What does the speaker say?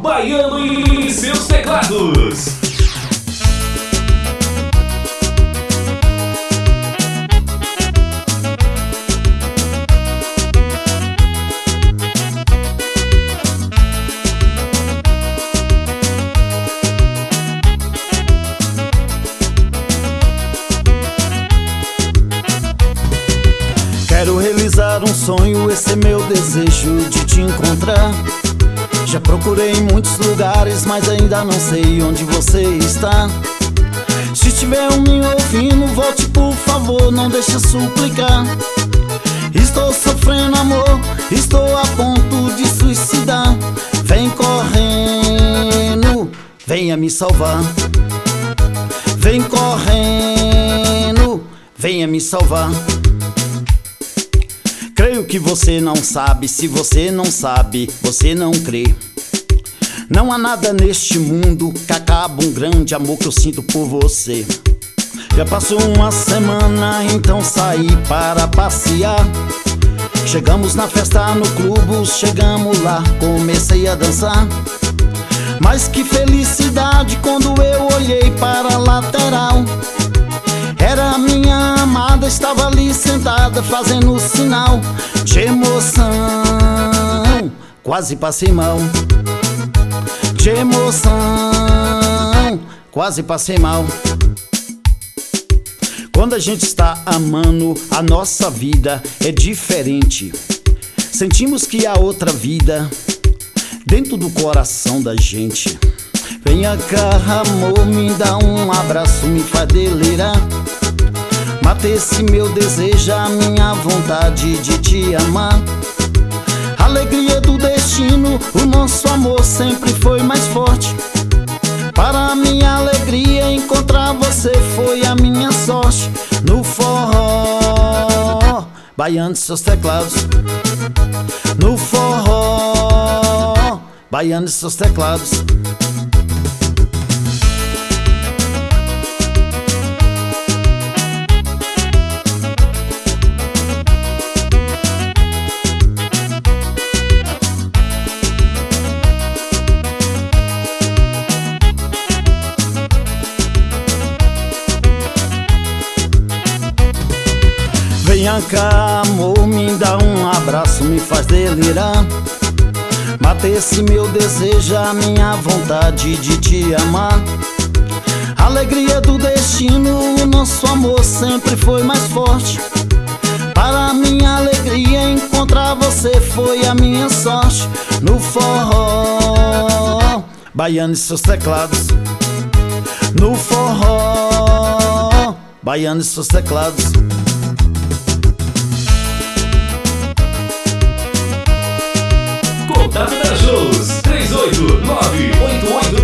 Baiano e seus teclados. Quero realizar um sonho, esse é meu desejo de te encontrar. Já procurei em muitos lugares, mas ainda não sei onde você está. Se estiver me ouvindo, volte por favor, não deixe suplicar. Estou sofrendo amor, estou a ponto de suicidar. Vem correndo, venha me salvar. Vem correndo, venha me salvar. Creio que você não sabe, se você não sabe, você não crê. Não há nada neste mundo que acabe um grande amor que eu sinto por você. Já passou uma semana, então saí para passear. Chegamos na festa no clube, chegamos lá, comecei a dançar. Mas que felicidade quando eu olhei para a lateral. Era a minha amada, estava ali sentada fazendo sinal de emoção. Quase passei mal. De emoção, quase passei mal. Quando a gente está amando, a nossa vida é diferente. Sentimos que há outra vida dentro do coração da gente. Venha cá, amor, me dá um abraço, me faz delirar. Mata esse meu desejo, a minha vontade de te amar. Alegria do destino, o nosso amor sempre foi mais forte. Para a minha alegria, encontrar você foi a minha sorte. No forró, baiano e seus teclados. No forró, baiano e seus teclados. Venha cá, amor, me dá um abraço, me faz delirar. Mata esse meu desejo, a minha vontade de te amar. Alegria do destino, o nosso amor sempre foi mais forte. Para a minha alegria, encontrar você foi a minha sorte. No forró, baiano e seus teclados. No forró, baiano e seus teclados. Contato da Shows 38988